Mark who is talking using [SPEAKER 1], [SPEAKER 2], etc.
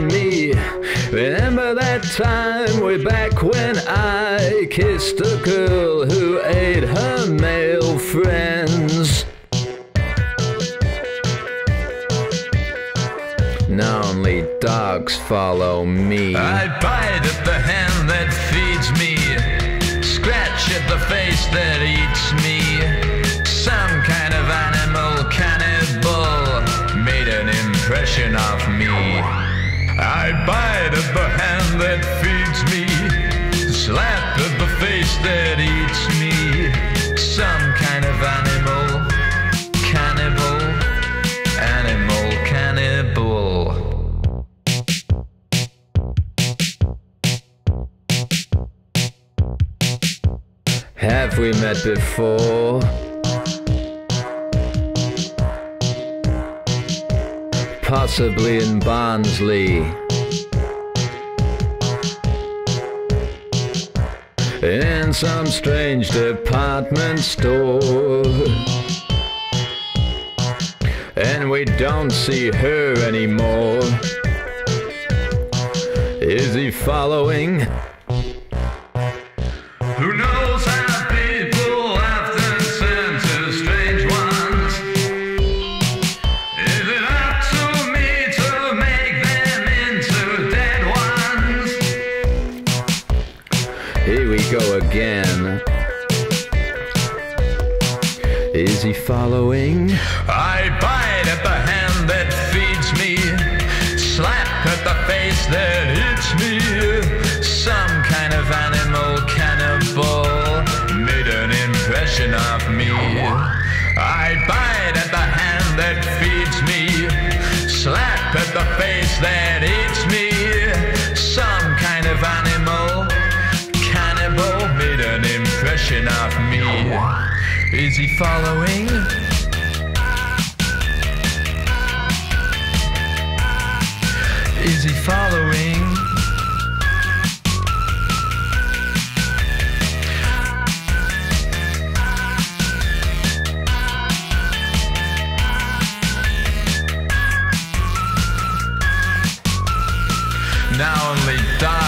[SPEAKER 1] me. Remember that time way back when I kissed a girl who ate her male friends? Now only dogs follow me.
[SPEAKER 2] I bite at the hand that feeds me, scratch at the face that eats me. Some kind of animal cannibal made an impression of me. I bite at the hand that feeds me, slap at the face that eats me. Some kind of animal cannibal, animal cannibal.
[SPEAKER 1] Have we met before? Possibly in Barnsley, in some strange department store, and we don't see her anymore. Is he following?
[SPEAKER 2] Who knows how people often turn to strange ones? Is it up to me to make them into dead ones?
[SPEAKER 1] Here we go again. Is he following?
[SPEAKER 2] I bite at the hand that feeds me, slap at the face that eats me. Some kind of animal cannibal made an impression of me. I bite at the hand that feeds me, slap at the face that eats me. Some kind of animal cannibal made an impression of me. Is he following? Is he following? Now only die.